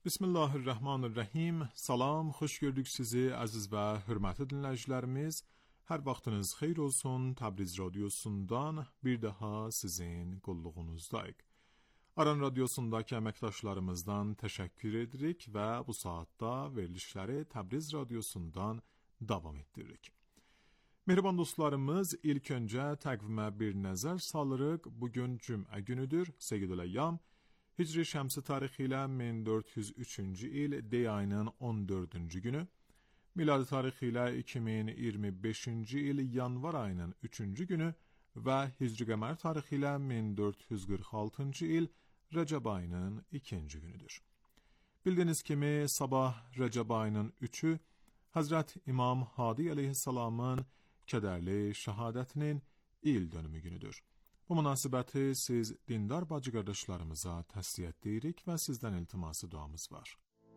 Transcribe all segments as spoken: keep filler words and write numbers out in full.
Bismillahirrahmanirrahim. Salam, xoş gördük sizi əziz və hörmətli dinləyicilərimiz. Hər vaxtınız xeyir olsun. Təbriz radiosundan bir daha sizin qulluğunuzdayıq. Aran radiosundakı əməkdaşlarımızdan təşəkkür edirik və bu saatda verilişləri Təbriz radiosundan davam etdiririk. Mehriban dostlarımız, ilk öncə təqvimə bir nəzər salırıq. Bugün cümə günüdür, Seyyidül Əyyam. Hicri Şəmsi tarixi ilə min dörd yüz üçüncü il Dey ayının on dördüncü günü, miladi tarixi ilə iki min iyirmi beşinci il yanvar ayının üçüncü günü və Hicri qəmər tarixi ilə min dörd yüz qırx altıncı il Rəcəb ayının ikinci günüdür. Bildiyiniz kimi sabah Rəcəb ayının üçü Həzrət İmam Hadi əleyhissalamın kədərli şəhadətinin il dönümü günüdür. Bu münasibəti siz dindar bacı qardaşlarımıza təsliyyət deyirik və sizdən iltiması duamız var.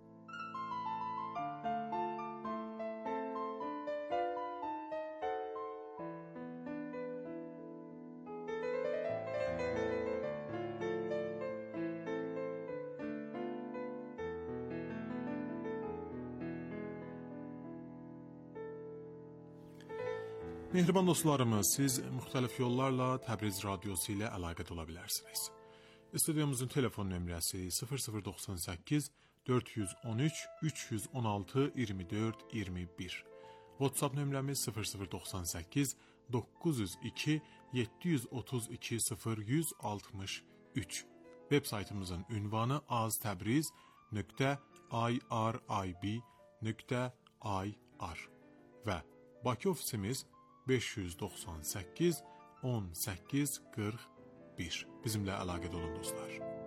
Mehriban dostlarımız, siz müxtəlif yollarla Təbriz radiosu ilə əlaqədə ola bilərsiniz. Studiyomuzun telefon nömrəsi sıfır sıfır doxsan səkkiz dörd yüz on üç üç yüz on altı iyirmi dörd iyirmi bir. WhatsApp nömrəmiz sıfır sıfır doxsan səkkiz doqquz yüz iki yeddi yüz otuz iki sıfır yüz altmış üç. Web saytımızın ünvanı aztabriz nöqtə irib nöqtə ir və Bakı ofisimiz beş yüz doxsan səkkiz on səkkiz qırx bir. Bizimlə əlaqədə olun dostlar.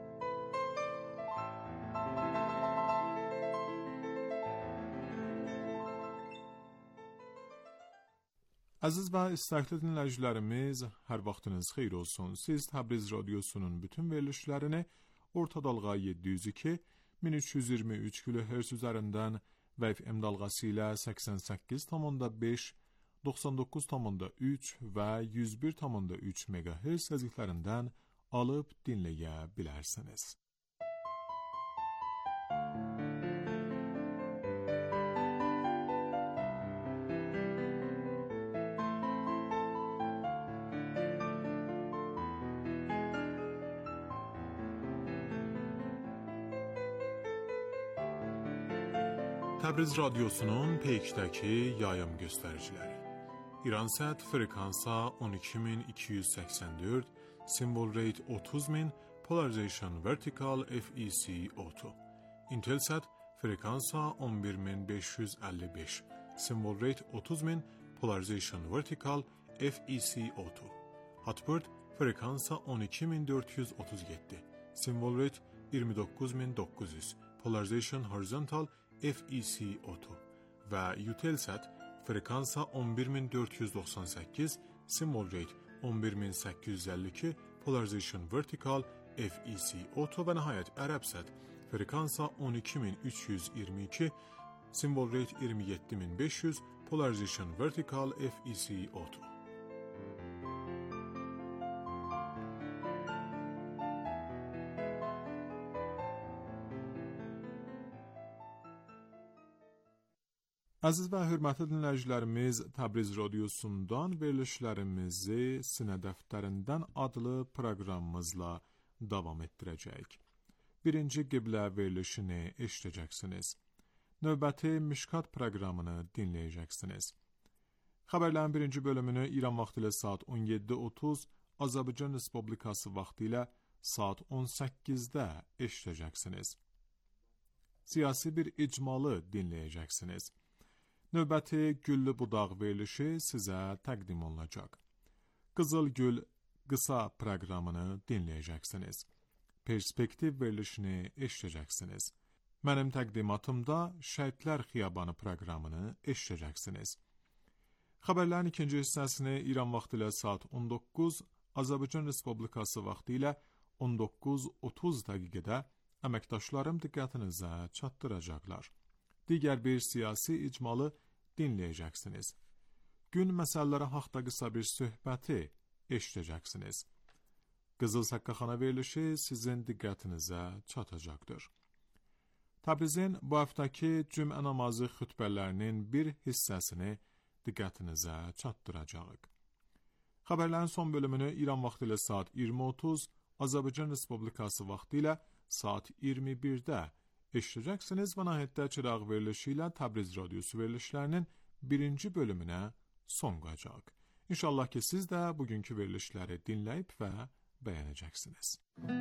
Əziz və istəkli dinləyicilərimiz, hər vaxtınız xeyir olsun. Siz Təbriz radiosunun bütün verilişlərini orta dalğa yeddi yüz iki min üç yüz iyirmi üç kilohertz üzərindən və F M dalğası ilə səksən səkkiz tam beş doxsan doqquz tam üç və yüz bir tam üç megahertz səzilərindən alıb dinləyə bilərsiniz. Təbriz radiosunun peykdəki yayım göstəriciləri. İransat frekansa on iki min iki yüz səksən dörd, symbol rate otuz min, polarization vertical F E C auto. Intelsat frekansa on bir min beş yüz əlli beş, symbol rate otuz min, polarization vertical F E C auto. Hotbird frekansa on iki min dörd yüz otuz yeddi, symbol rate iyirmi doqquz min doqquz yüz, polarization horizontal F E C auto və Eutelsat frekansa on bir min dörd yüz doxsan səkkiz, symbol rate on bir min səkkiz yüz əlli iki, polarization vertical F E C auto və nəhayət Ərəbsat frekansa on iki min üç yüz iyirmi iki, symbol rate iyirmi yeddi min beş yüz, polarization vertical F E C auto. Əziz və hörmətli dinləyicilərimiz, Təbriz radiosundan verilişlərimizi Sinə dəftərindən adlı proqramımızla davam etdirəcəyik. Birinci qiblə verilişini eşidəcəksiniz. Növbəti Mişkat proqramını dinləyəcəksiniz. Xəbərlərin birinci bölümünü İran vaxtı ilə saat on yeddi otuz, Azərbaycan Respublikası vaxtı ilə saat on səkkizdə eşidəcəksiniz. Siyasi bir icmalı dinləyəcəksiniz. Növbəti Güllü Budaq verilişi sizə təqdim olunacaq. Qızıl Gül qısa proqramını dinləyəcəksiniz. Perspektiv verilişini eşidəcəksiniz. Mənim təqdimatımda Şəhidlər Xiyabanı proqramını eşidəcəksiniz. Xəbərlərin ikinci hissəsini İran vaxtı ilə saat on doqquz, Azərbaycan Respublikası vaxtı ilə on doqquz otuz dəqiqədə əməkdaşlarım diqqətinizə çatdıracaqlar. Digər bir siyasi icmalı dinləyəcəksiniz. Gün məsələləri haqda qısa bir söhbəti eşidəcəksiniz. Qızıl Səqqaxana verilişi sizin diqqətinizə çatacaqdır. Təbrizin bu həftəki cümə namazı xütbələrinin bir hissəsini diqqətinizə çatdıracağıq. Xəbərlərin son bölümünü İran vaxtı ilə saat iyirmi otuz, Azərbaycan Respublikası vaxtı ilə saat iyirmi birdə eşidəcəksiniz və nəhayətdə çıraq verilişi ilə Təbriz radiosu verilişlərinin birinci bölümünə son qoyacaq. İnşallah ki, siz də bugünkü verilişləri dinləyib və bəyənəcəksiniz.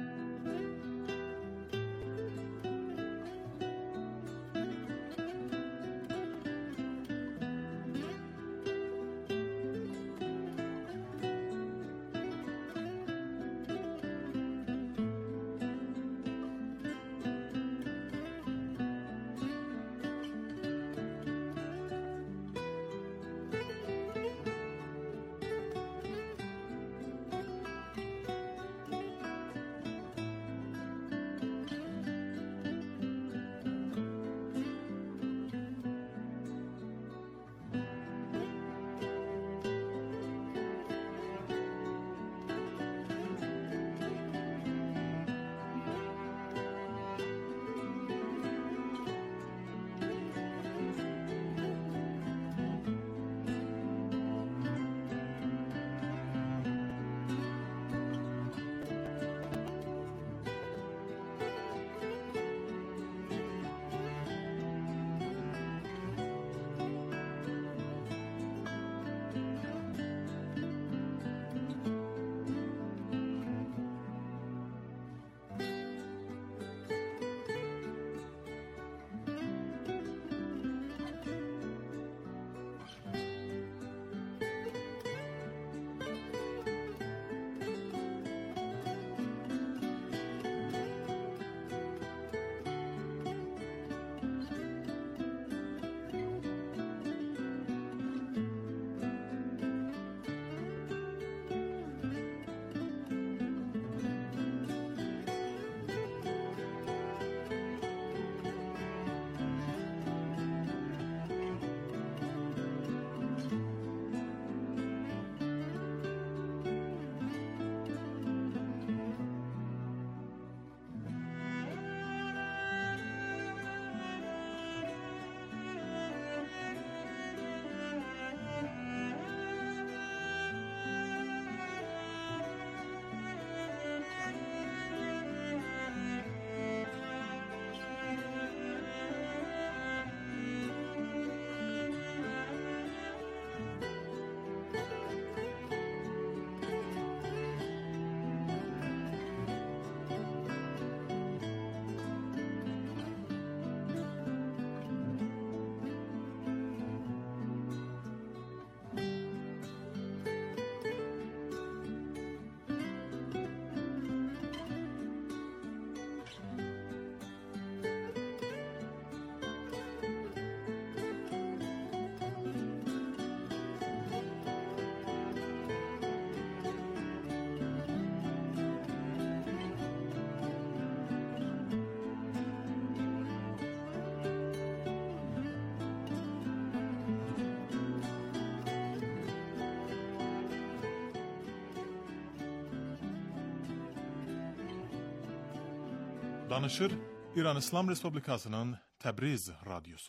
Danışır İran İslam Respublikasının Təbriz radyosu.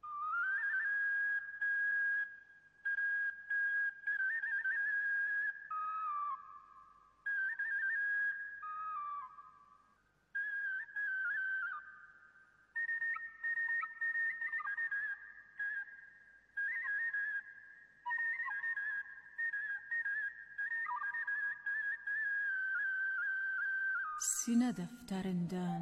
Sinə dəftərindən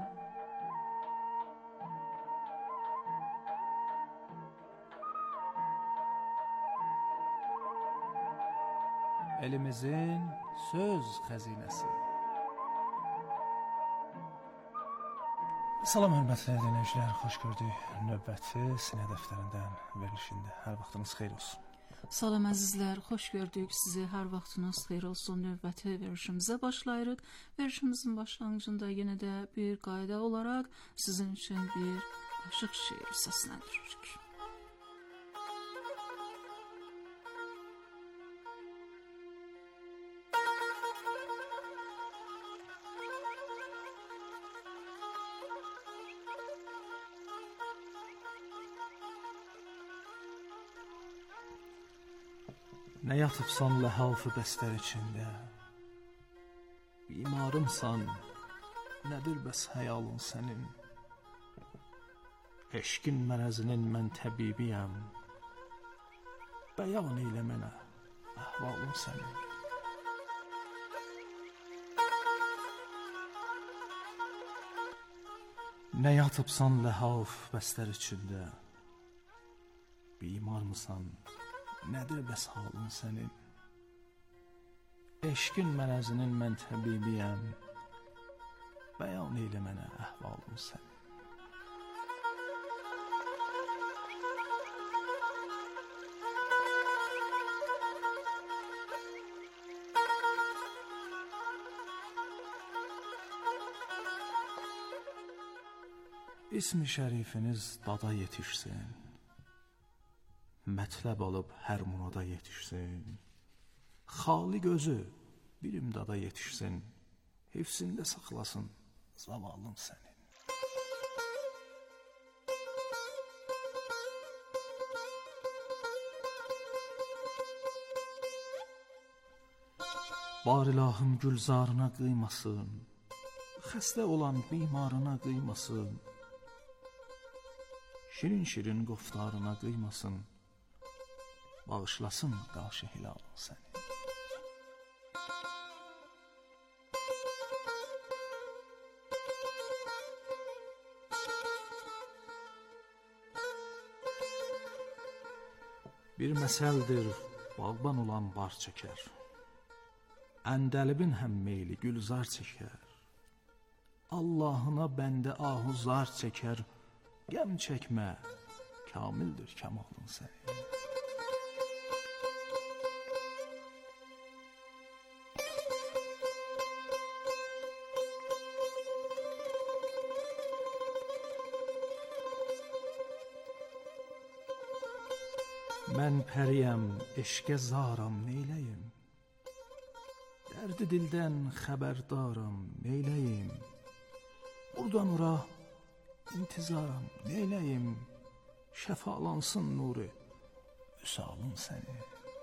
elimizin söz xəzinəsi. Salam hörmətli dinləyicilər, xoş gördük. Növbəti Sinə dəftərindən verilişində hər vaxtınız xeyir olsun. Salam əzizlər, xoş gördük sizi. Hər vaxtınız xeyir olsun. Növbəti verilişimizə başlayırıq. Verilişimizin başlanğıcında yenə də bir qayda olaraq sizin üçün bir aşıq şeir səsləndiririk. Nə yatıbsan ləhaf-ı bəstər içində, bimarımsan, nədir bəs xəyalın sənin? Eşqin mərəzinin mən təbibiyəm, bəyan eylə mənə əhvalın sənin. Nə yatıbsan ləhaf bəstər içində, bimarmısan, nədir bəs halın sənin? Eşqin mərəzinin mən təbibiyəm, bəyan eylə mənə əhvalın sənin. İsmi şərifiniz dada yetişsin, mətləb alıb hər murada yetişsin. Xali gözü bir imdada yetişsin, hifzində saxlasın zavallın sənin. Bar ilahım gülzarına qıymasın, xəstə olan bimarına qıymasın. Şirin-şirin qoftarına qıymasın, bağışlasın qarşı hilalın səni. Bir məsəldir, bağban olan bar çəkər, əndəlibin həm meyli gülzar çəkər. Allahına bəndə ahuzar çəkər, qəm çəkmə, kamildir kəmalın sənin. Mən pəriyəm, eşqə zaram, neyləyim? Dərdi dildən xəbərdaram, neyləyim? Buradan ora intizaram, neyləyim? Şəfalansın nuru, vüsalın səni.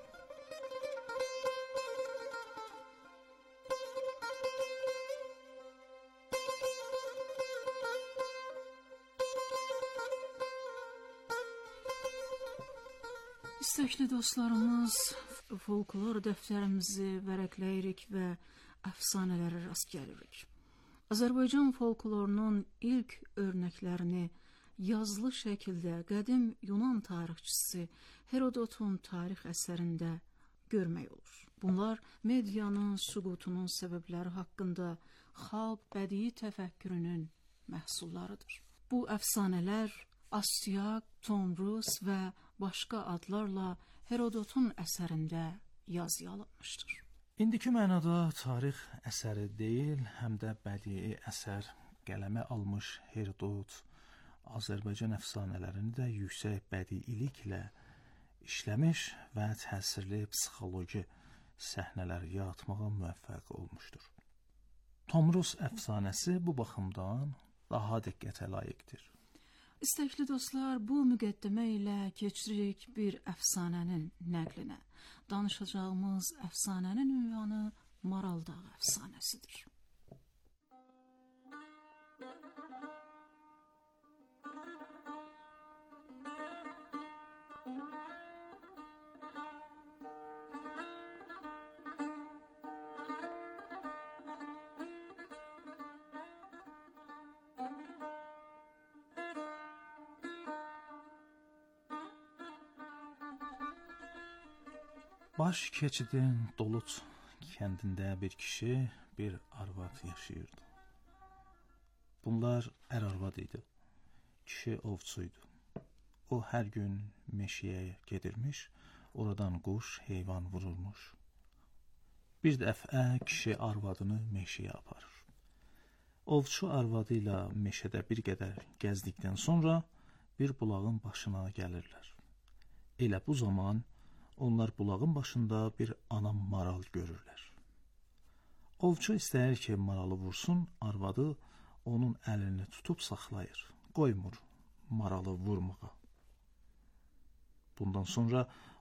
İstəkli dostlarımız, folklor dəftərimizi vərəqləyirik və əfsanələrə rast gəlirik. Azərbaycan folklorunun ilk örnəklərini yazılı şəkildə qədim Yunan tarixçisi Herodotun tarix əsərində görmək olur. Bunlar medianın süqutunun səbəbləri haqqında xalq bədii təfəkkürünün məhsullarıdır. Bu əfsanələr Astiaq, Tomrus və başqa adlarla Herodotun əsərində yazıya alınmışdır. İndiki mənada tarix əsəri deyil, həm də bədii əsər qələmə almış Herodot Azərbaycan əfsanələrini də yüksək bədiiliklə işləmiş və təsirli psixoloji səhnələr yaratmağa müvəffəq olmuşdur. Tomrus əfsanəsi bu baxımdan daha diqqətə layiqdir. İstəkli dostlar, bu müqəddimə ilə keçirik bir əfsanənin nəqlinə. Danışacağımız əfsanənin ünvanı Maral Dağı əfsanəsidir. Baş keçidin Doluç kəndində bir kişi, bir arvad yaşayırdı. Bunlar ər arvad idi. Kişi ovçuydu. O hər gün meşəyə gedirmiş, oradan quş, heyvan vururmuş. Bir dəfə kişi arvadını meşəyə aparır. Ovçu arvadı ilə meşədə bir qədər gəzdikdən sonra bir bulağın başına gəlirlər. Elə bu zaman onlar bulağın başında bir ana maral görürlər. Ovçu istəyir ki, maralı vursun, arvadı onun əlini tutub saxlayır, qoymur maralı vurmağa. Bundan sonra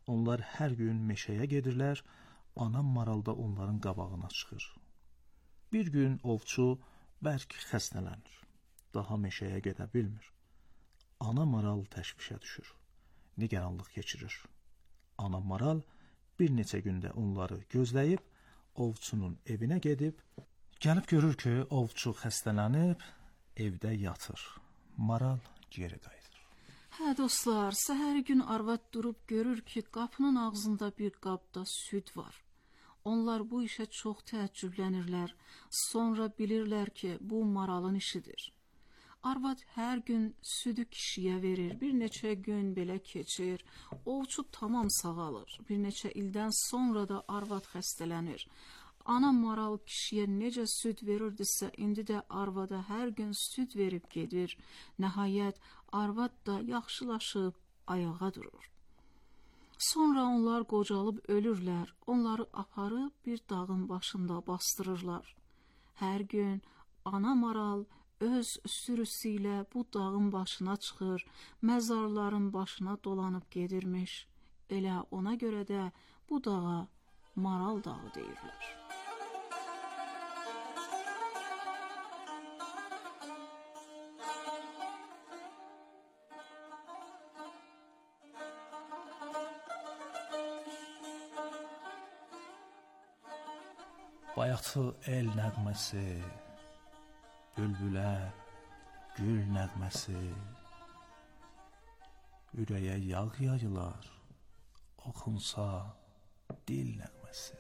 Onlar hər gün meşəyə gedirlər, ana maral da onların qabağına çıxır. Bir gün ovçu bərk xəstələnir, daha meşəyə gedə bilmir. Ana maral təşvişə düşür, nigaranlıq keçirir. Ana maral bir neçə gündə onları gözləyib, ovçunun evinə gedib, gəlib görür ki, ovçu xəstələnib, evdə yatır. Maral geri qayıdır. Hə dostlar, səhər gün arvad durub görür ki, qapının ağzında bir qabda süd var. Onlar bu işə çox təəccüblənirlər. Sonra bilirlər ki, bu maralın işidir. Arvad hər gün südü kişiyə verir. Bir neçə gün belə keçir. Ovçu tamam sağalır. Bir neçə ildən sonra da arvad xəstələnir. Ana maral kişiyə necə süd verirdisə, indi də arvada hər gün süd verib gedir. Nəhayət, arvad da yaxşılaşıb ayağa durur. Sonra onlar qocalıb ölürlər. Onları aparıb bir dağın başında bastırırlar. Hər gün ana maral öz sürüsü ilə bu dağın başına çıxır, məzarların başına dolanıb gedirmiş. Elə ona görə də bu dağa Maral dağı deyirlər. Bayatı el nəğməsi, bülbülə gül nəğməsi, ürəyə yağ yayılar, oxunsa dil nəğməsi.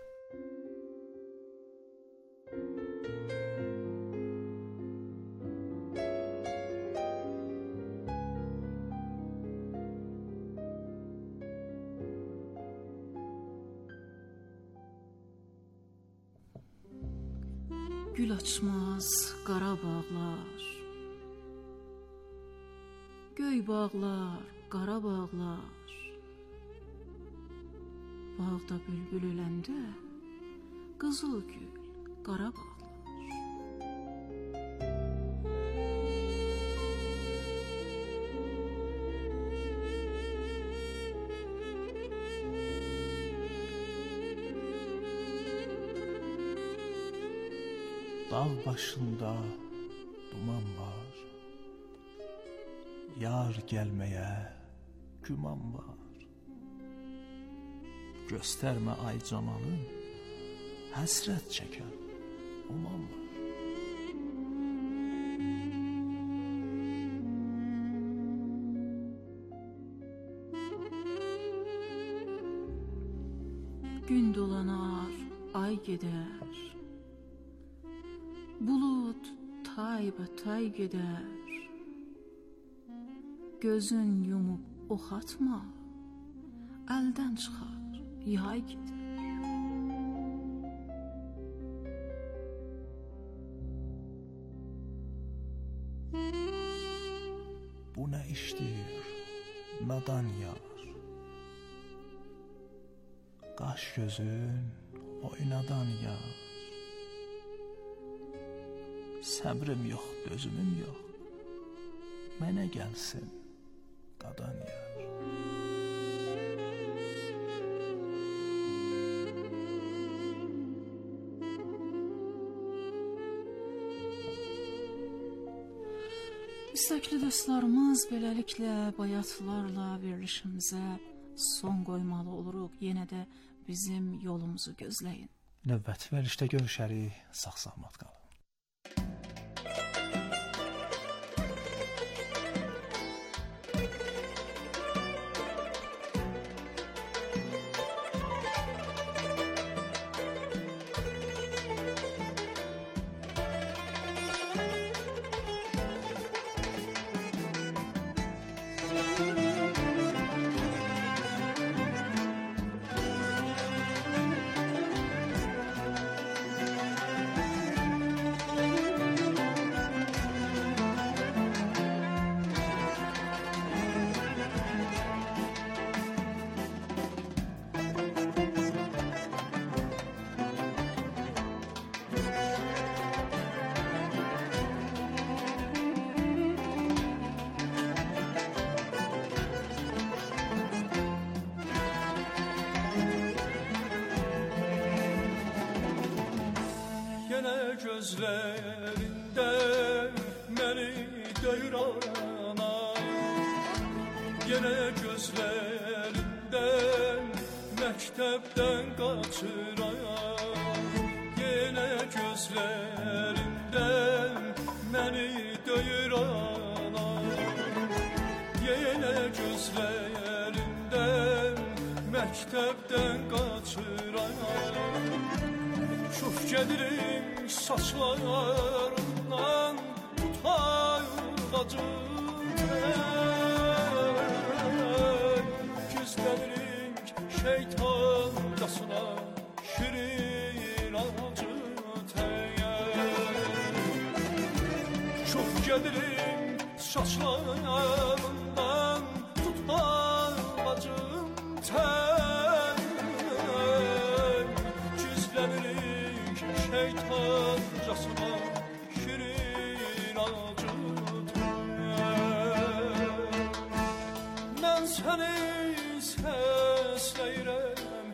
Gül açmaz qara bağlar, göy bağlar, qara bağlar. Bağda bülbül öləndə, qızıl gül, qara bağlar. Dağ başında duman var, yar gəlməyə güman var. Göstərmə ay camanın, həsrət çəkən uman var. Gün dolanar, ay gedər, bulut taybatay gedər. Gözün yumub ox atma, əldən çıxar, yay gedər. Bu nə işdir, nadan yar? Qaş gözün oynadan yar. Səbrim yox, dözümüm yox, mənə gəlsin qadan yar. İstəkli dostlarımız, beləliklə bayatlarla verilişimizə son qoymalı oluruq. Yenə də bizim yolumuzu gözləyin. Növbəti verilişdə görüşərik, sağ-salamat qalın. gözlərində məni döyür anam, yenə gözlərindən məktəbdən qaçıram, yenə gözlərindən məni döyür anam, yenə gözlərindən məktəbdən qaçıram. Çox gedirim saçlarından tutayım bacım tək, gizlənirik şeytancasına şirin acı tək. Çox gedirim saçlarından tutayım bacım tək, gizlənirik şeytancasına şirin acı tək. Mən səni səsləyirəm,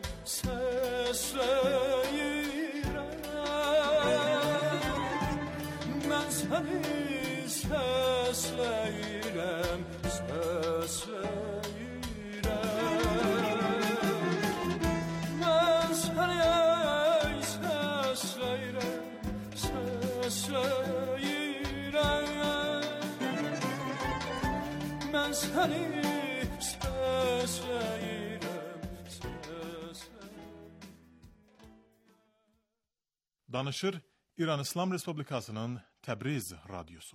səsləyirəm, mən səni səsləyirəm, səsləyirəm, mən səni səsləyirəm, səsləyirəm, mən səni səsləyirəm, səsləyirəm. Danışır İran İslam Respublikasının Təbriz Radyosu.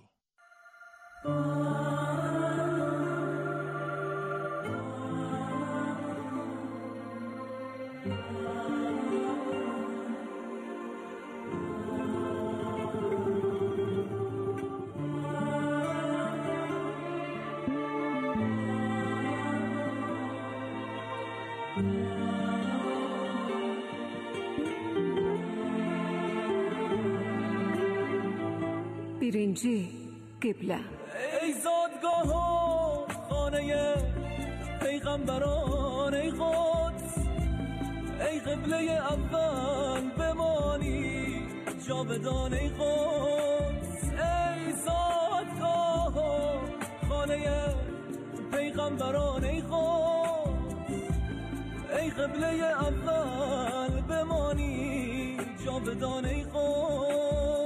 birinci qiblə. ای زادگاه و خانه پیغمبران، ای قدس، ای قبله اول بمانی جاودان، ای قدس، ای زادگاه و خانه پیغمبران، ای قدس، ای قبله اول بمانی جاودان، ای قدس.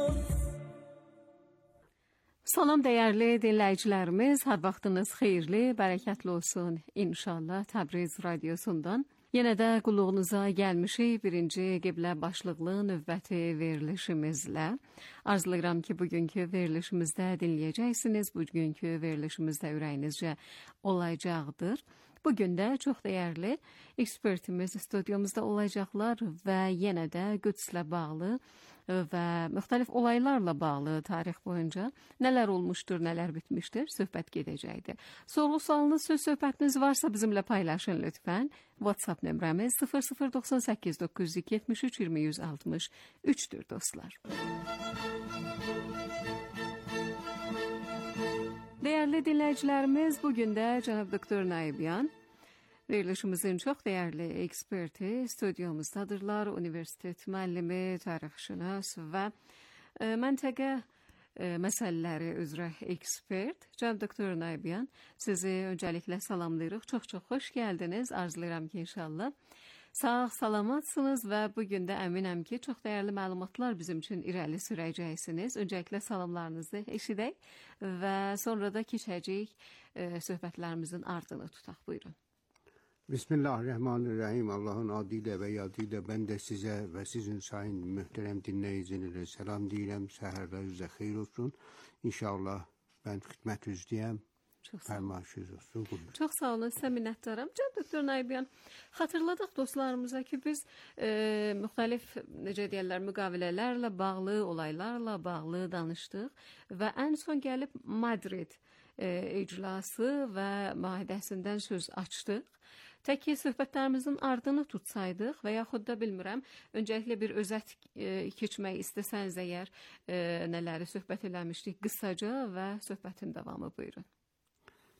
Salam dəyərli dinləyicilərimiz, hər vaxtınız xeyirli, bərəkətli olsun inşallah Təbriz Radiosundan. Yenə də qulluğunuza gəlmişik birinci qiblə başlıqlı növbəti verilişimizlə. Arzulayıram ki, bugünkü verilişimizdə dinləyəcəksiniz, bugünkü verilişimizdə ürəyinizcə olacaqdır. Bugün də çox dəyərli ekspertimiz studiyamızda olacaqlar və yenə də Qüdslə bağlı və müxtəlif olaylarla bağlı tarix boyunca nələr olmuşdur, nələr bitmişdir, söhbət gedəcəkdir. Sorğu-sualınız, söz söhbətiniz varsa bizimlə paylaşın lütfən. WhatsApp nömrəmiz sıfır sıfır doxsan səkkiz doqquz yüz iki yetmiş üç iyirmi yüz altmış üçdür dostlar. Dəyərli dinləyicilərimiz, bugün də cənab doktor Naibyan, verilişimizin çox dəyərli eksperti studiyumuzdadırlar. Universitet müəllimi, tarixşünas və e, məntəqə e, məsələləri üzrə ekspert cənab doktor Naibyan. Sizi öncəliklə salamlayırıq. Çox-çox xoş gəldiniz. Arzulayıram ki, inşallah sağ, salamatsınız və bugün də əminəm ki, çox dəyərli məlumatlar bizim üçün irəli sürəcəksiniz. Öncəliklə salamlarınızı eşidək və sonra da keçəcəyik e, söhbətlərimizin ardını tutaq. Buyurun. Bismillahirrahmanirrahim. Allah'ın adıyla ve yadıyla ben de size ve sizin sayın mühterem dinleyicilere selam deyirəm. Səhərləriniz xeyir olsun. İnşallah ben xidmət üzrəyəm. Fərmayışınız olsun. Buyurun. Çox sağ olun, sizə minnətdaram. Cənab doktor Naibyan, xatırladıq dostlarımıza ki, biz e, müxtəlif, necə deyirlər, müqavilələrlə bağlı, olaylarla bağlı danışdıq və ən son gəlib Madrid e, iclası və müahidəsindən söz açdıq. Tək ki, söhbətlərimizin ardını tutsaydıq və yaxud da bilmirəm, öncəliklə bir özət e, keçmək istəsəniz əgər e, nələri söhbət eləmişdik qısaca və söhbətin davamı buyurun.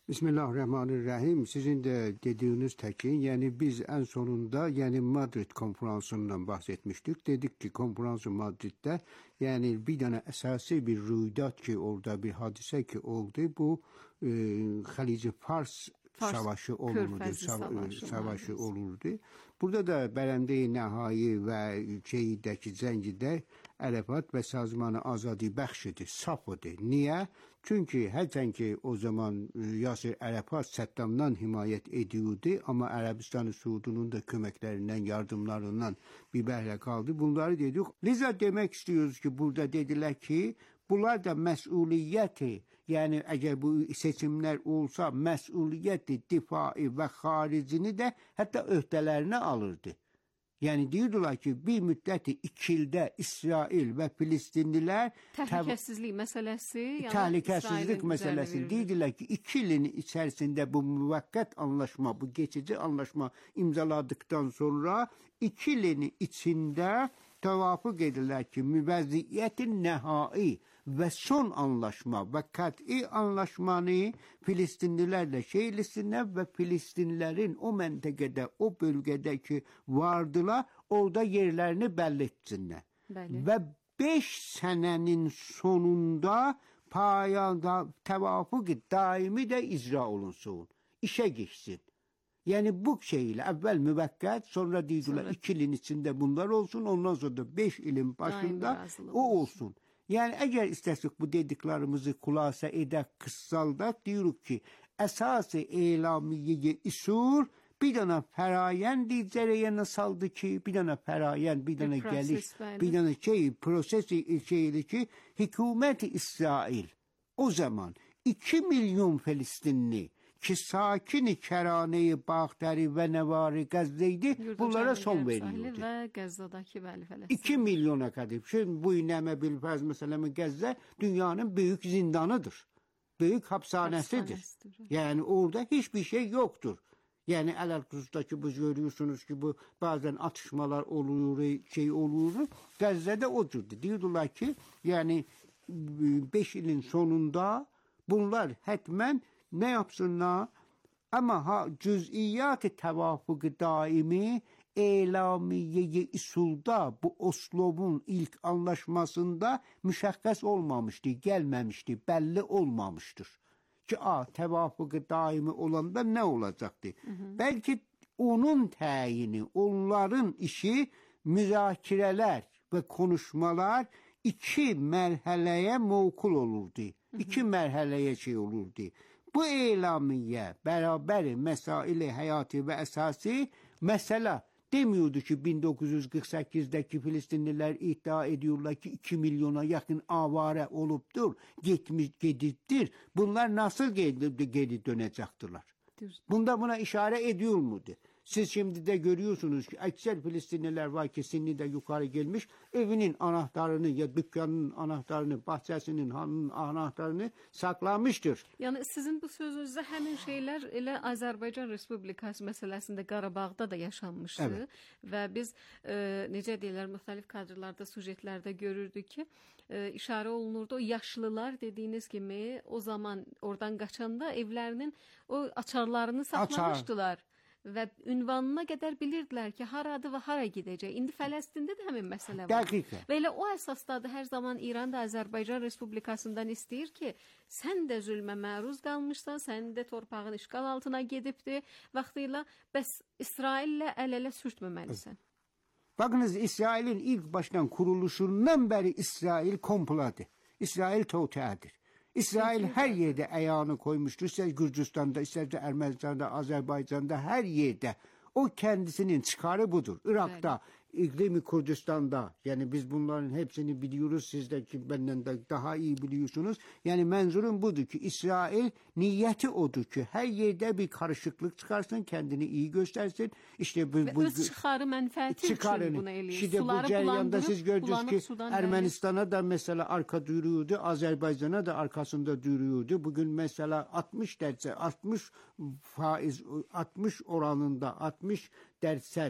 Bismillahirrahmanirrahim. Sizin de dediğiniz tekin, yani biz en sonunda yani Madrid konferansından bahsetmiştik. Dedik ki konferansı Madrid'de yani bir tane esası bir rüydat ki orada bir hadise ki oldu. Bu e, Halic Fars, Fars savaşı olurdu. Savaşı, savaşı olurdu. Burada da Bələndə-i Nəhai ve şeydeki Zəngide Ərəfat ve Sazmanı Azadi bəxşidir, safıdır. Niye? Çünkü hərçən ki o zaman Yasir Ərəfat Səddamdan himayət ediyordu ama Ərəbistan-ı Suudunun da köməklerinden, yardımlarından bir bəhlə kaldı. Bunları dedik. Liza demek istiyoruz ki burada dediler ki bunlar da məsuliyyəti, yani eğer bu seçimler olsa məsuliyyəti, difai ve haricini de hatta öhdəlerine alırdı. Yani diyordular ki bir müddeti iki ilde İsrail ve Filistinliler təhlükəsizlik meselesi, təhlükəsizlik meselesi diyordular ki iki ilin içerisinde bu müvəqqət anlaşma, bu geçici anlaşma imzaladıktan sonra iki ilin içinde tevafuk edirlər ki müvəzziyyətin nəhai ve son anlaşma ve kat'i anlaşmanı Filistinlilerle şeylisinler ve Filistinlilerin o mentekede, o bölgedeki vardılar, orada yerlerini belli etsinler. Bəli. Ve beş senenin sonunda payanda tevafuk daimi de icra olunsun, işe geçsin. Yani bu şeyle evvel müvekkat, sonra diyorlar iki ilin içinde bunlar olsun, ondan sonra da beş ilin başında o olsun. Yani eğer istersek bu dediklerimizi kulasa edek, kıssaldak, diyoruz ki esas-ı eylamiye-i isur bir tane ferayendi cereyana saldı ki, bir tane ferayen, bir tane geliş, bir tane şey, prosesi şeydi ki hükümet-i İsrail o zaman iki milyon Filistinli ki sakin-i kerane-i Bağdari ve Nevar-ı Gazze'ydi, bunlara son veriyordu. Ve Gazze'daki bəli Filistin. iki milyona kadar. Şimdi bu ineme bilfaz mesela Gazze dünyanın büyük zindanıdır. Büyük hapishanesidir. Hapishanesidir. Yani orada hiçbir şey yoktur. Yani el kuzustaki bu görüyorsunuz ki bu bazen atışmalar oluyor, şey oluyor. Gazze'de oturdu. Diyordular ki yani beş yılın sonunda bunlar hetmen ne yapsınlar? Ama ha cüz'iyat-ı tevafuk daimi eylamiye-i isulda bu Oslo'nun ilk anlaşmasında müşəxxəs olmamıştı, gelmemişti, belli olmamıştır. Ki a tevafuk daimi olanda ne olacaktı? Hı hı. Belki onun təyini, onların işi müzakireler ve konuşmalar iki merheleye mevkul olurdu. Hı hı. İki merheleye şey olurdu. Bu eylamiye beraber mesail-i hayatı ve esası mesela demiyordu ki bin dokuz yüz kırk sekiz'deki Filistinliler iddia ediyorlar ki iki milyona yakın avare oluptur, gitmiş gidiptir. Bunlar nasıl geri, geri dönecektirler? Bunda buna işare ediyor muydu? Siz şimdi de görüyorsunuz ki ekser Filistinliler var ki sinni de yukarı gelmiş, evinin anahtarını ya dükkanın anahtarını, bahçesinin, hanının anahtarını saklamıştır. Yani sizin bu sözünüzde hemen şeyler ile Azerbaycan Respublikası meselesinde Qarabağda da yaşanmıştı. Evet. Ve biz e, necə deyirlər, müxtəlif kadrlarda, sujetlerde görürdük ki e, işare olunurdu. O yaşlılar dediğiniz gibi o zaman oradan kaçanda evlerinin o açarlarını saklamıştılar. Açar. Və ünvanına qədər bilirdilər ki, haradır və hara gedəcək. İndi Fələstində də həmin məsələ var. Dəqiqə. Və elə o əsasdadır hər zaman İran da Azərbaycan Respublikasından istəyir ki, sən də zülmə məruz qalmışsan, sənin də torpağın işğal altına gedibdir. Vaxtilə bəs İsraillə əl-ələ sürtməməlisən. Bakınız İsrail'in ilk baştan kuruluşundan beri İsrail komplodur. İsrail toteadır. İsrail her yerde ayağını koymuştur. İster Gürcistan'da, ister de Ermenistan'da, Azerbaycan'da, her yerde. O kendisinin çıkarı budur. Irak'ta, İklimi Kürdistan'da, yani biz bunların hepsini biliyoruz. Siz de ki benden de daha iyi biliyorsunuz. Yani menzurum budur ki İsrail niyeti odur ki her yerde bir karışıklık çıkarsın, kendini iyi göstersin. İşte bu, Ve bu öz çıkarı menfaati için bunu eliyor. Şimdi bu ceryanda siz gördünüz ki Ermenistan'a da mesela arka duruyordu, Azerbaycan'a da arkasında duruyordu. Bugün mesela altmış derse altmış faiz, altmış oranında altmış derset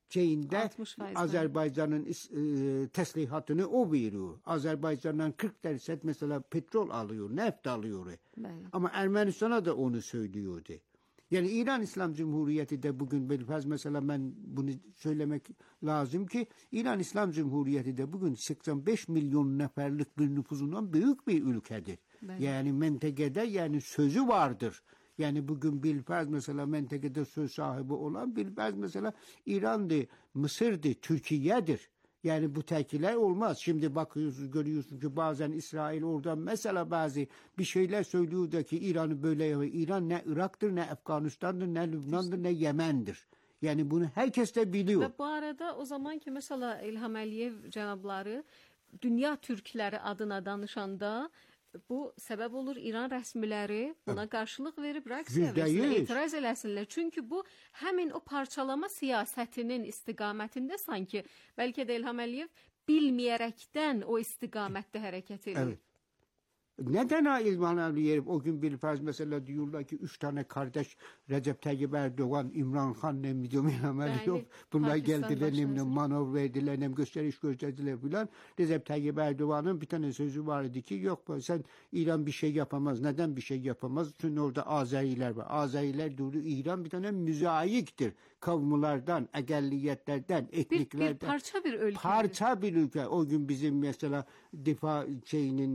şeyində altmış faiz Azərbaycanın e, təslihatını o veriyor. Azərbaycandan kırk dərəcət mesela petrol alıyor, neft alıyor. Bəli. Ama Ermenistan'a da onu söylüyordu. Yani İran İslam Cumhuriyeti de bugün bilfaz mesela ben bunu söylemek lazım ki İran İslam Cumhuriyeti de bugün seksen beş milyon neferlik bir nüfusundan büyük bir ülkedir. Bəli. Yani mentekede yani sözü vardır. Yani bugün bilfaz mesela mentekede söz sahibi olan bilfaz mesela İran'dı, Mısır'dı, Türkiye'dir. Yani bu tekiler olmaz. Şimdi bakıyorsunuz, görüyorsunuz ki bazen İsrail oradan mesela bazı bir şeyler söylüyor da ki İran'ı böyle yapıyor. İran ne Irak'tır, ne Afganistan'dır, ne Lübnan'dır, ne Yemen'dir. Yani bunu herkes de biliyor. Ve bu arada o zaman ki mesela İlham Əliyev cənabları dünya türkləri adına danışanda bu səbəb olur İran rəsmiləri buna qarşılıq verib rəqs versinlər, etiraz eləsinlər. Çünki bu həmin o parçalama siyasətinin istiqamətində sanki bəlkə də İlham Əliyev bilməyərəkdən o istiqamətdə hərəkət edir. Evet. Neden İlham Əliyev o gün bilfaz mesela diyorlar ki üç tane kardeş Recep Tayyip Erdoğan, İmran Khan, ne biliyorum İlham Əliyev bunlar geldiler, ne manevra verdiler, ne gösteriş gösterdiler filan. Recep Tayyip Erdoğan'ın bir tane sözü vardı ki yok sen İran bir şey yapamaz. Neden bir şey yapamaz? Çünkü orada Azeriler var. Azeriler diyor İran bir tane müzayiktir. Kavmulardan, egelliyetlerden, etniklerden. Bir, bir parça bir ülke. Parça bir ülke. O gün bizim mesela difa şeyinin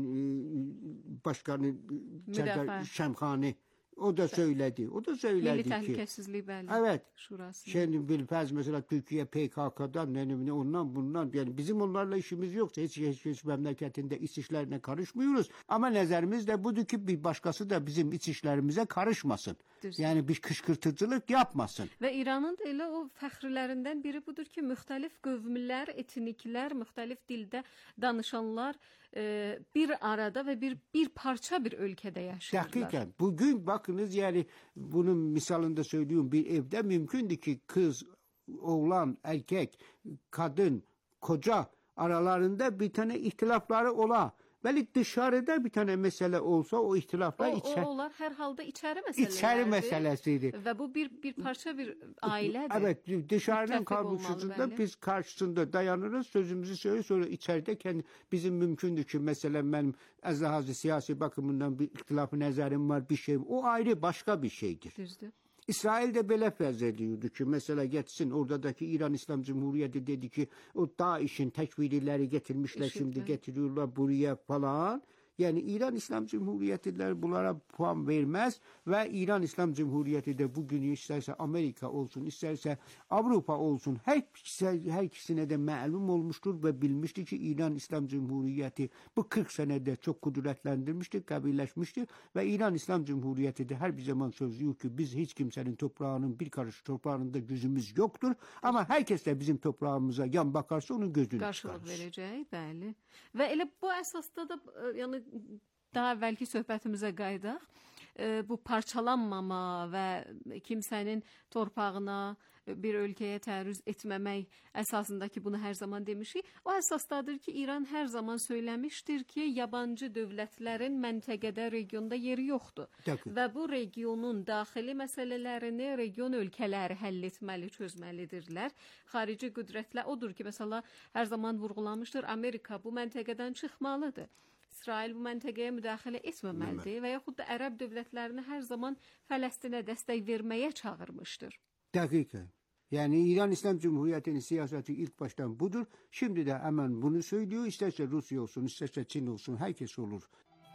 başkanı Serdar Şemkhani o da söyledi. O da söyledi Milli ki. Təhlükəsizlik bəli. Evet. Şurası. Şimdi bilfaz mesela Türkiye P K K'dan ne ondan bundan yani bizim onlarla işimiz yoksa hiç, hiç, hiç memleketinde iç işlerine karışmıyoruz. Ama nezerimiz de budur ki bir başkası da bizim iç işlerimize karışmasın. Düzdür. Yani bir kışkırtıcılık yapmasın. Ve İran'ın da elə o fəxrlərindən biri budur ki müxtəlif qövmlər, etniklər, müxtəlif dildə danışanlar e, bir arada ve bir bir parça bir ülkede yaşıyorlar. Hakikaten. Bugün bakınız yani bunun misalında söylüyorum bir evde mümkündür ki kız, oğlan, erkek, kadın, koca aralarında bir tane ihtilafları ola. Belki dışarıda bir tane mesele olsa o ihtilaflar o, içer. O onlar herhalde içeri meselelerdi. İçeri meselesiydi. Ve bu bir bir parça bir ailedir. Evet, dışarıdan karşısında biz karşısında dayanırız, sözümüzü söylüyoruz, sonra içeride kendi bizim mümkündür ki mesela benim azahazı siyasi bakımından bir ihtilafı nezarim var bir şey. O ayrı başka bir şeydir. Düzdür. İsrail'de böyle ferz ediyordu ki mesela geçsin oradaki İran İslam Cumhuriyeti dedi ki o DAEŞ'in tekfirileri getirmişler İşte. Şimdi getiriyorlar buraya falan. Yani İran İslam Cumhuriyeti'ler bunlara puan vermez ve İran İslam Cumhuriyeti de bugün isterse Amerika olsun, isterse Avrupa olsun her, her ikisine de malum olmuştur ve bilmiştir ki İran İslam Cumhuriyeti bu kırk senede çok kudretlendirmiştir, kabirleşmiştir ve İran İslam Cumhuriyeti de her bir zaman söylüyor ki biz hiç kimsenin toprağının bir karış toprağında gözümüz yoktur ama herkes de bizim toprağımıza yan bakarsa onun gözünü Qarşılıq çıkarır. verəcək, bəli. Və elə bu əsasda da yəni daha əvvəlki söhbətimizə qayıdaq. E, bu parçalanmama və kimsənin torpağına, bir ölkəyə tərüz etməmək əsasındakı bunu hər zaman demişik. O əsasdadır ki, İran hər zaman söyləmişdir ki, yabancı dövlətlərin məntəqədə, regionda yeri yoxdur. Dəqiq. Və bu regionun daxili məsələlərini region ölkələri həll etməli, çözməlidirlər. Xarici qüdrətlər odur ki, məsələ hər zaman vurğulamışdır, Amerika bu məntəqədən çıxmalıdır. İsrail bu məntəqəyə müdaxilə etməməlidir və yaxud da ərəb dövlətlərini hər zaman Fələstinə dəstək verməyə çağırmışdır. Dakika. Yani İran İslam Cumhuriyeti'nin siyaseti ilk baştan budur. Şimdi de hemen bunu söylüyor. İsterse Rusya olsun, isterse Çin olsun, herkes olur.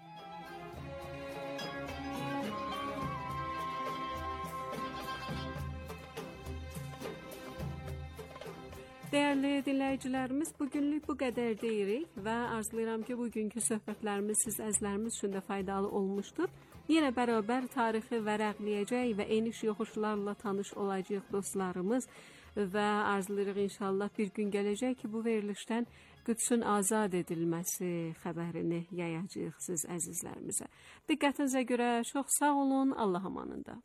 Dəyərli dinləyicilərimiz, bugünlük bu qədər deyirik və arzulayıram ki, bugünkü söhbətlərimiz siz əzizlərimiz üçün də faydalı olmuşdur. Yenə bərabər tarixi vərəqləyəcək və eniş yoxuşlarla tanış olacaq dostlarımız və arzulayırıq inşallah bir gün gələcək ki, bu verilişdən Qüdsün azad edilməsi xəbərini yayacağıq siz əzizlərimizə. Diqqətinizə görə çox sağ olun, Allah amanında.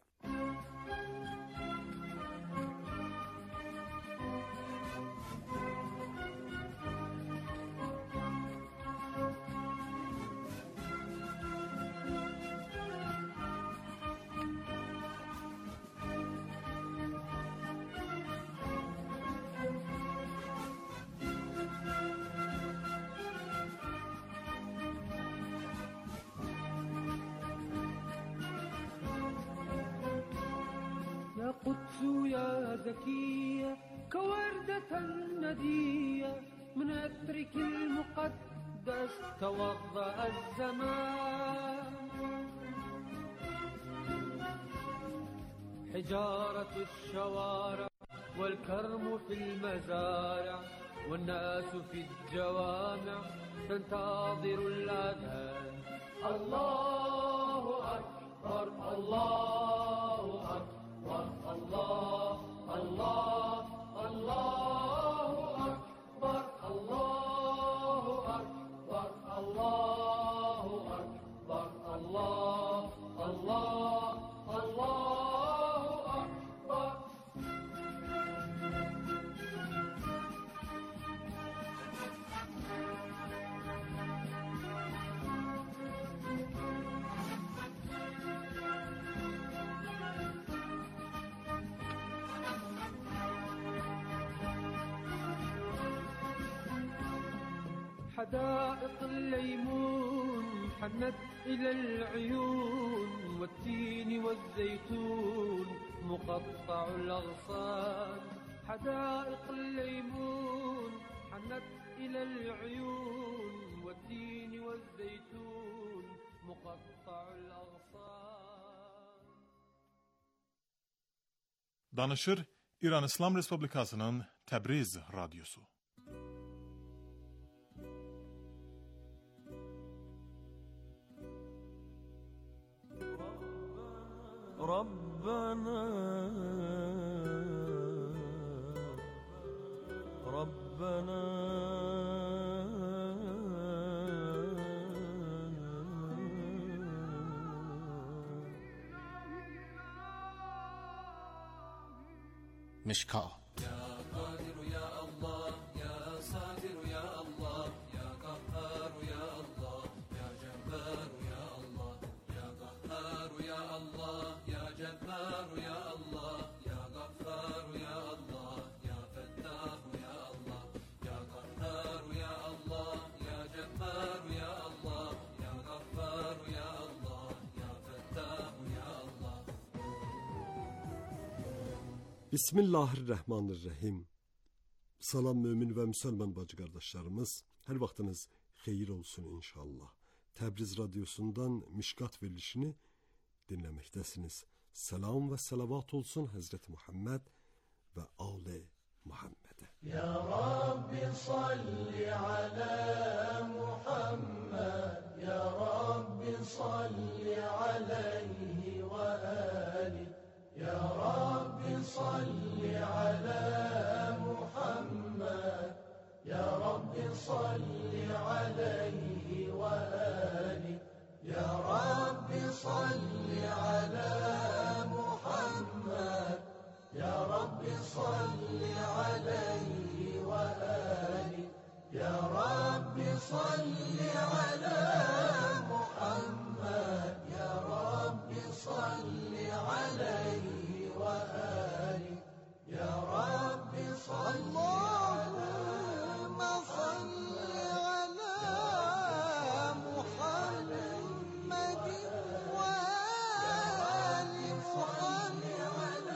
زكية كوردة ندية من أترك المقدس توضأ الزمان. حجارة الشوارع والكرم في المزارع والناس في الجوامع تنتظر الأذان. الله أكبر الله أكبر الله الله الله أكبر الله أكبر الله أكبر الله الله الله أكبر. حدائق الليمون حنت إلى العيون والتين والزيتون مقطع الأغصان. حدائق الليمون حنت إلى العيون والتين والزيتون مقطع الأغصان. Danışır İran İslam Respublikası'nın Təbriz Radyosu. ربنا ربنا مشکا يا قادر يا الله يا صادر يا الله يا قهار يا الله يا جبار يا الله يا قهار يا الله يا جبار يا الله يا غفار يا الله يا فتاح يا الله يا قهار يا الله يا جبار يا الله يا غفار يا الله يا فتاح يا الله. Bismillahirrahmanirrahim. Salam mümin ve Müslüman bacı kardeşlerimiz. Her vaktiniz hayır olsun inşallah. Təbriz Radyosu'ndan Mişkat verilişini dinlemektesiniz. Selam ve selavat olsun Hazreti Muhammed ve Ali Muhammed'e. Ya Rabbi salli ala Muhammed. Ya Rabbi salli aleyhi ve ali. Ya Rabbi salli ala Muhammed. Ya Rabbi salli aleyhi ve ali. Ya Rabbi salli ala Muhammed. Ya Rabbi salli aleyhi ve ali. Ya Rabbi salli ala Muhammed. Ya Rabbi salli aleyhi ve ali. Ya Rabbi salli Allahümme salli ala Muhammedin ve ali Muhammed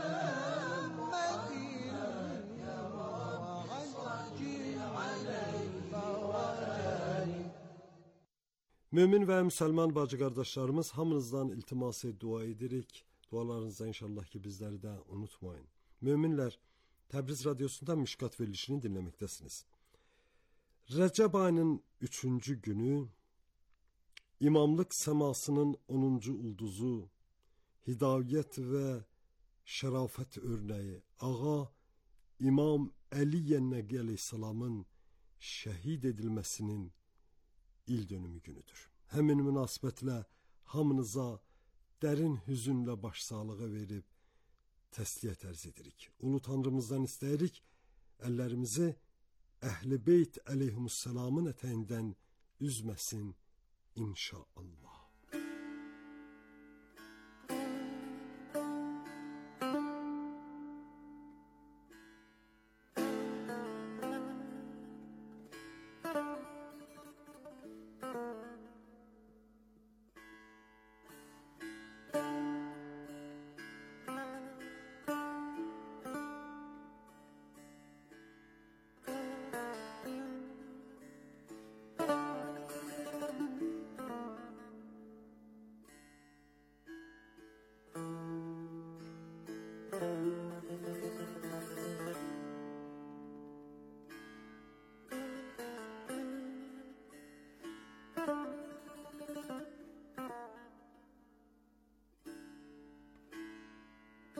ya Rabbi salli aleyhi ve ali. Mümin ve Müslüman bacı kardeşlerimiz hamınızdan iltiması dua ederek dualarınızda inşallah ki bizleri de unutmayın. Müminler, Təbriz Radyosu'nda Mişkat verilişini dinlemektesiniz. Recep ayının üçüncü günü, İmamlık semasının onuncu ulduzu, hidayet ve şerafet örneği Ağa İmam Ali Yennegi Aleyhisselam'ın şehit edilmesinin il dönümü günüdür. Həmin münasibətle hamınıza derin hüzünle başsağlığı verip təsliyyət ərz edirik. Ulu Tanrımızdan istəyirik, əllərimizi Əhl-i Beyt əleyhimussalamın ətəyindən üzməsin inşallah.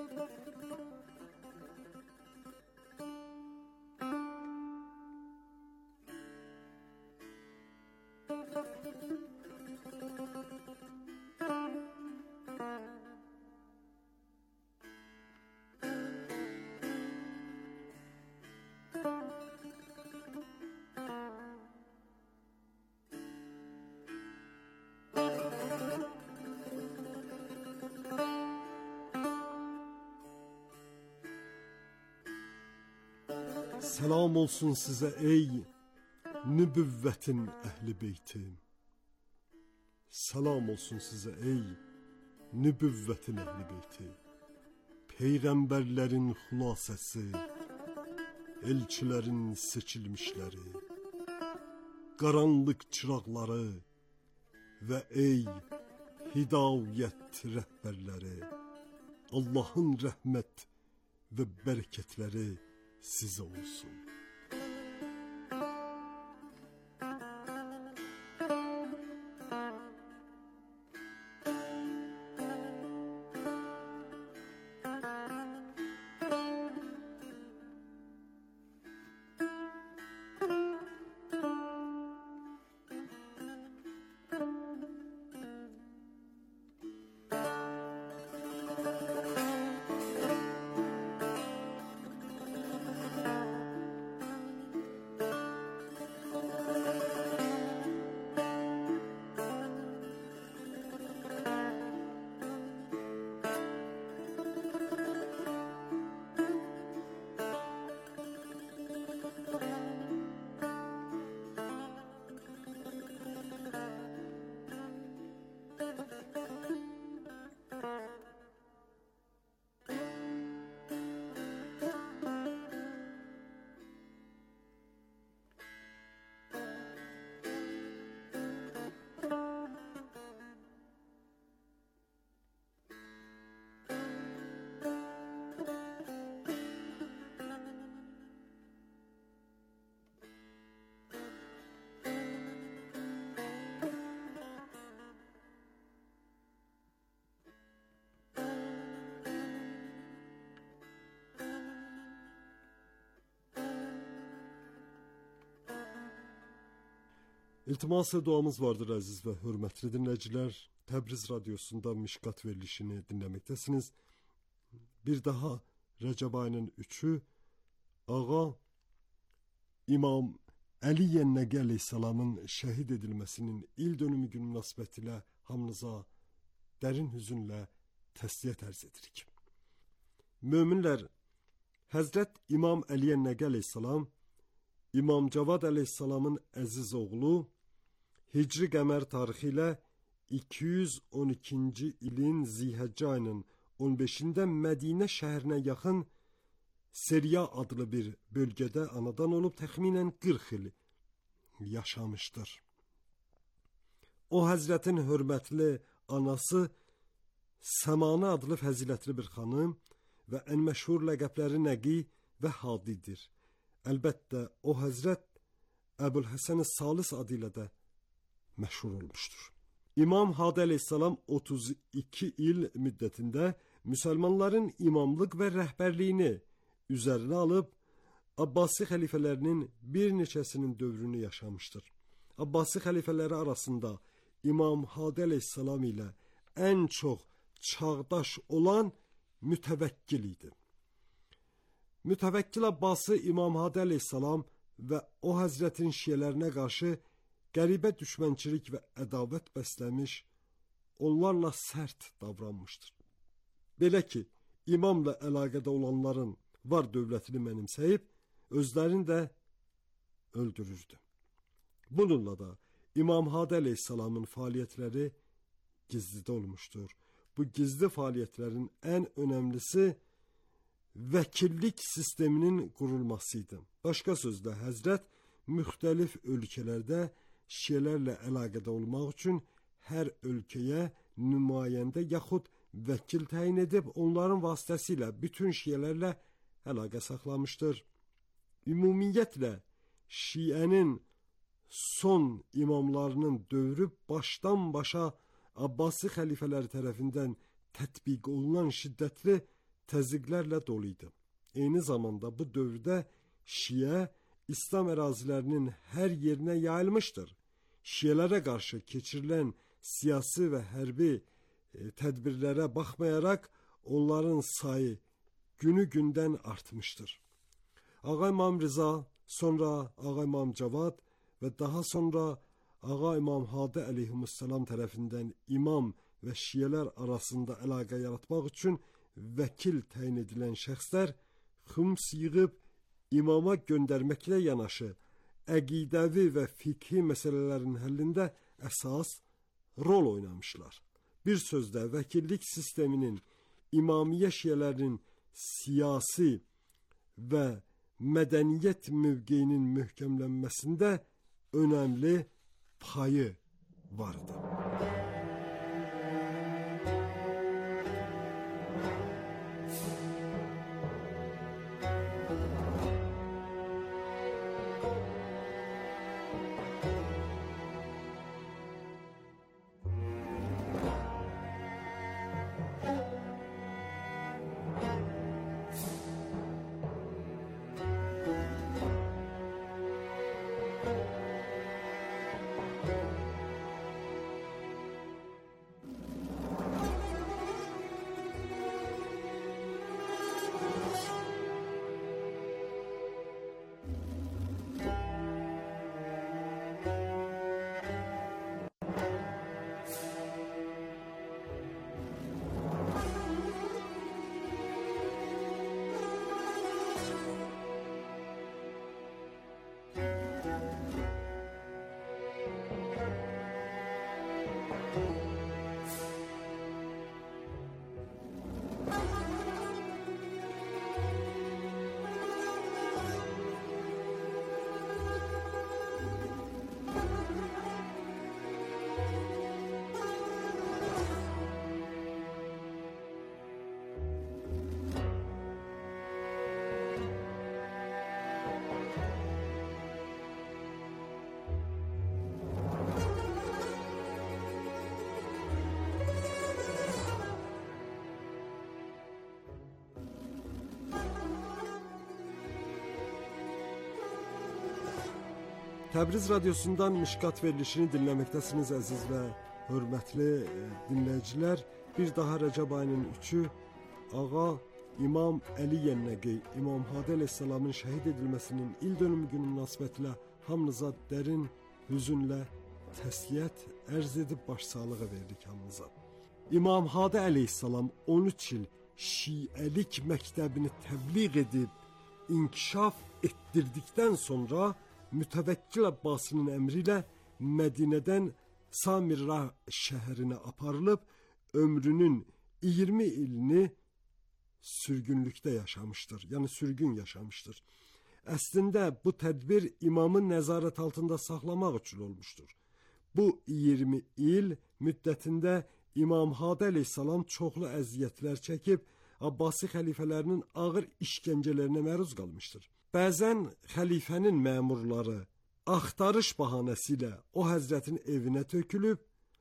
Selam olsun size ey nübüvvetin ehli beytim. Selam olsun size ey nübüvvetin ehli beyti. Peygamberlerin hulasesi, elçilerin seçilmişleri, karanlık çıraqları ve ey hidayet rehberleri. Allah'ın rahmet ve bereketleri size olsun. İltimas-ı duamız vardır aziz ve hürmetli dinleyiciler. Təbriz Radyosu'nda Mişkat verilişini dinlemektesiniz. Bir daha Recep ayının üçü Ağa İmam Ali Yennəqi Aleyhisselam'ın şehit edilmesinin il dönümü günü münasebetiyle hamınıza derin hüzünle təsliyət ərz edirik. Müminler, Hazret İmam Ali Yennəqi Aleyhisselam İmam Cavad Aleyhisselam'ın əziz oğlu Hicri qəmər tarixi ilə iki yüz on ikinci ilin Zilhəcce ayının on beşində Mədinə şəhərinə yaxın Seriya adlı bir bölgədə anadan olub təxminən qırx il yaşamışdır. O Həzrətin hörmətli anası Səmanə adlı fəzilətli bir xanım və ən məşhur ləqəbləri Nəqi və Hadidir. Əlbəttə o Həzrət Əbülhəsən Salis adı ilə də məşhur olmuşdur. İmam Hadi Aleyhisselam otuz iki il müddətində müsəlmanların imamlıq və rəhbərliyini üzərinə alıb Abbasi xəlifələrinin bir neçəsinin dövrünü yaşamışdır. Abbasi xəlifələri arasında İmam Hadi Aleyhisselam ilə ən çox çağdaş olan Mütəvəkkil idi. Mütəvəkkil Abbasi İmam Hadi Aleyhisselam və o Həzrətin şiyələrinə qarşı qəribə düşmənçilik və ədavət bəsləmiş, onlarla sərt davranmışdır. Belə ki, imamla əlaqədə olanların var dövlətini mənimsəyib, özlərini də öldürürdü. Bununla da İmam Hadi Aleyhisselamın fəaliyyətləri gizlidə olmuşdur. Bu gizli fəaliyyətlərin ən önəmlisi vəkillik sisteminin qurulmasıydı. Başqa sözlə, Həzrət müxtəlif ölkələrdə şiələrlə əlaqədə olmaq üçün hər ölkəyə nümayəndə yaxud vəkil təyin edib, onların vasitəsilə bütün şiələrlə əlaqə saxlamışdır. Ümumiyyətlə, şiənin son imamlarının dövrü başdan başa Abbasi xəlifələri tərəfindən tətbiq olunan şiddətli təzyiqlərlə dolu idi. Eyni zamanda bu dövrdə Şiə İslam ərazilərinin hər yerinə yayılmışdır. Şiələrə qarşı keçirilən siyasi və hərbi e, tədbirlərə baxmayaraq onların sayı günü-gündən artmışdır. Ağa İmam Rıza, sonra Ağa İmam Cavad və daha sonra Ağa İmam Hadi əleyhissalam tərəfindən imam və şiələr arasında əlaqə yaratmaq üçün vəkil təyin edilən şəxslər xüms yığıb imama göndərməklə yanaşı əqidəvi və fiqhi məsələlərin həllində əsas rol oynamışlar. Bir sözlə vəkillik sisteminin imamiyyə şiələrinin siyasi və mədəniyyət mövqeyinin möhkəmlənməsində önəmli payı vardı. Təbriz radiosundan Mişqat verilişini dinləməkdəsiniz əziz və hörmətli dinləyicilər. Bir daha Rəcəb ayının üçü Ağa İmam Əli Yənnəqi, İmam Hadi əleyhissalamın şəhid edilməsinin il dönümü günü münasibətilə hamınıza dərin hüzünlə təsliyyət ərz edib başsağlığı verdik hamınıza. İmam Hadi əleyhissalam on üç il Şiəlik məktəbini təbliğ edib inkişaf etdirdikdən sonra Mütəvəkkil Abbasinin əmri ilə Mədinədən Samirra şəhərinə aparılıb ömrünün iyirmi ilini sürgünlükdə yaşamışdır. Yəni sürgün yaşamışdır. Əslində bu tədbir imamı nəzarət altında saxlamaq üçün olmuşdur. Bu iyirmi il müddətində İmam Hadi əleyhissalam çoxlu əziyyətlər çəkib Abbasi xəlifələrinin ağır işgəncələrinə məruz qalmışdır. Bəzən xəlifənin məmurları axtarış bahanəsi ilə o həzrətin evinə tökülüb,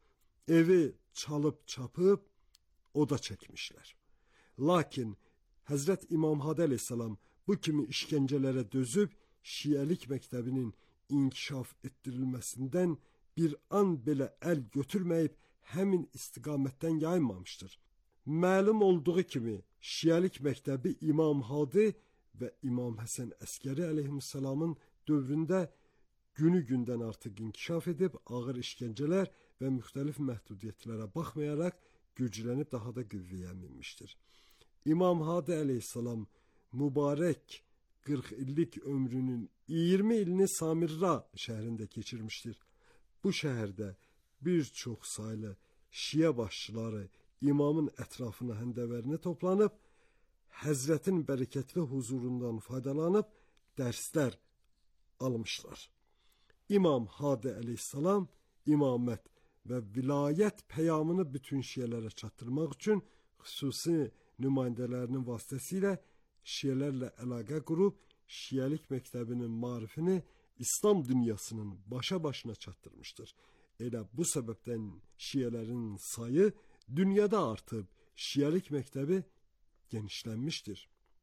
evi çalıb çapıb oda çəkmişlər. Lakin Həzrət İmam Hadi əleyhissalam bu kimi işgəncələrə dözüb Şiəlik məktəbinin inkişaf etdirilməsindən bir an belə əl götürməyib həmin istiqamətdən yayınmamışdır. Məlum olduğu kimi Şiəlik məktəbi İmam Hadi və İmam Həsən Əskəri əleyhissalamın dövründə günü-gündən artıq inkişaf edib ağır işgəncələr və müxtəlif məhdudiyyətlərə baxmayaraq güclənib daha da qüvvəyə minmişdir. İmam Hadi əleyhissalam mübarək qırx illik ömrünün iyirmi ilini Samirra şəhərində keçirmişdir. Bu şəhərdə bir çox saylı Şiə başçıları imamın ətrafına həndəvərinə toplanıb, Həzrətin bərəkətli huzurundan faydalanıb dərslər almışlar. İmam Hadi əleyhissalam imamət və vilayət peyamını bütün şiələrə çatdırmaq üçün xüsusi nümayəndələrinin vasitəsilə şiələrlə əlaqə qurub Şiəlik məktəbinin maarifini İslam dünyasının başa başına çatdırmışdır. Elə bu səbəbdən şiələrin sayı dünyada artıb Şiəlik məktəbi genişlənmişdir.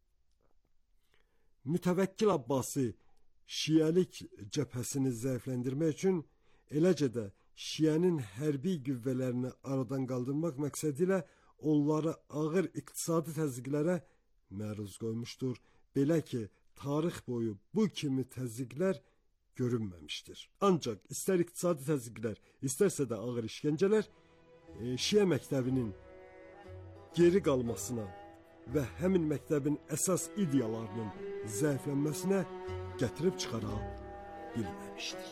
Mütəvəkkil Abbasi Şiəlik cəbhəsini zəifləndirmək üçün, eləcə də Şiənin hərbi qüvvələrini aradan qaldırmaq məqsədilə onları ağır iqtisadi təzyiqlərə məruz qoymuşdur. Belə ki, tarix boyu bu kimi təzyiqlər görünməmişdir. Ancaq istər iqtisadi təzyiqlər, istərsə də ağır işgəncələr e, Şiə məktəbinin geri qalmasına və həmin məktəbin əsas ideyalarının zəiflənməsinə gətirib çıxara bilməmişdir.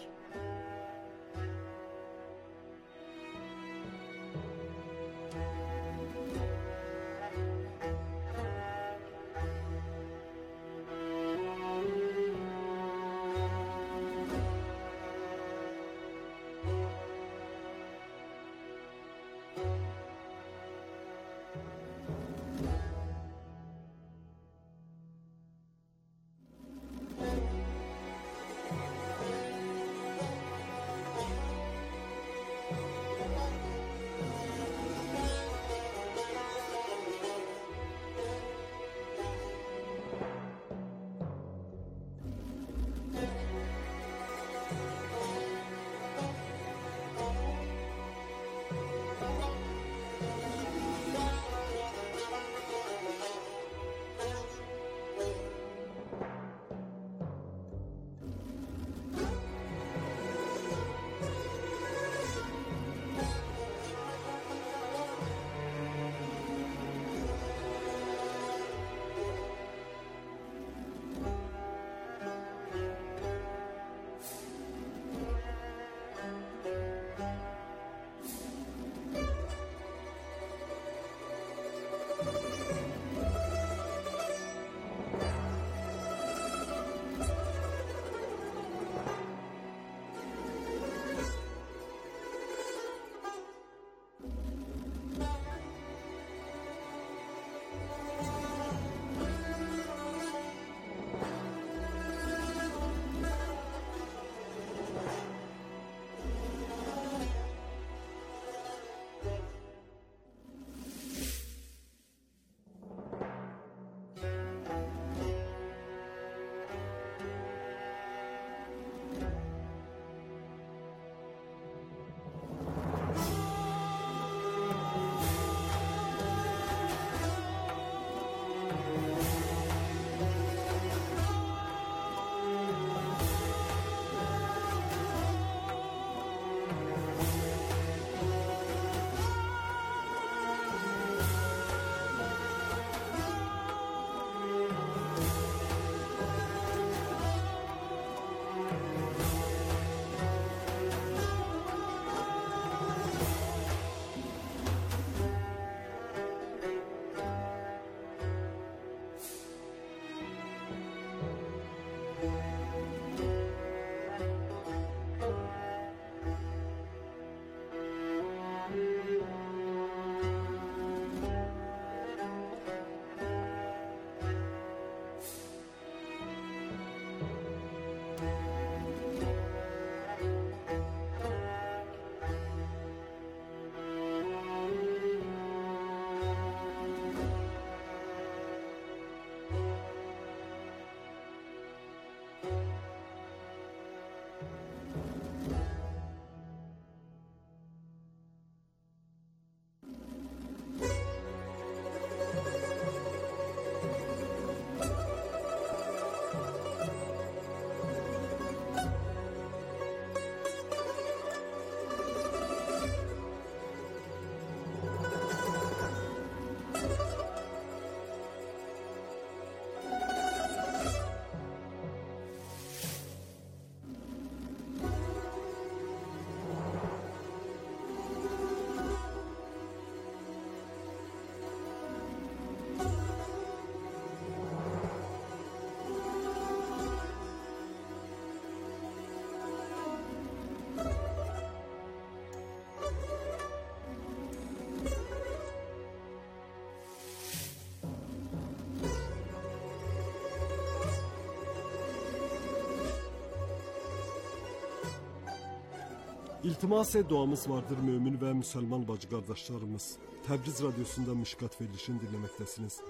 İltimas duamız vardır mümin və müsəlman bacı qardaşlarımız. Təbriz Radiyosunda Mişkat verilişini dinləməkdəsiniz.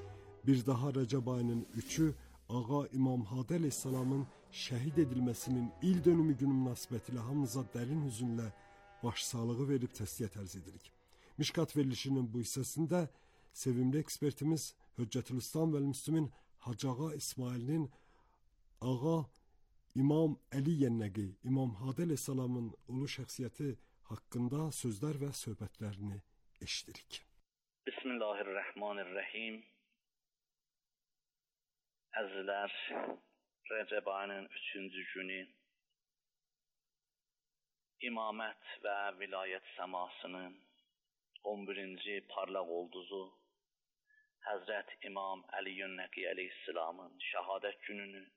Bir daha Rəcəb ayının üçü Ağa İmam Hadi əleyhissalamın şəhid edilməsinin il dönümü günü münasibətilə hamımıza dərin hüzünlə başsağlığı verib təsliyyət ərz edirik. Mişkat verilişinin bu hissəsində sevimli ekspertimiz Hüccətülislam və Müslümin Hacı Ağa İsmail'in Ağa İmam Əli Yennəqi, İmam Hadi əleyhissalamın ulu şəxsiyyəti haqqında sözlər və söhbətlərini eşidirik. Bismillahirrahmanirrahim. Əzizlər, Rəcəb ayının üçüncü günü imamət və vilayət səmasının on birinci parlaq ulduzu Həzrət İmam Əli Yennəqi əleyhissalamın şəhadət gününü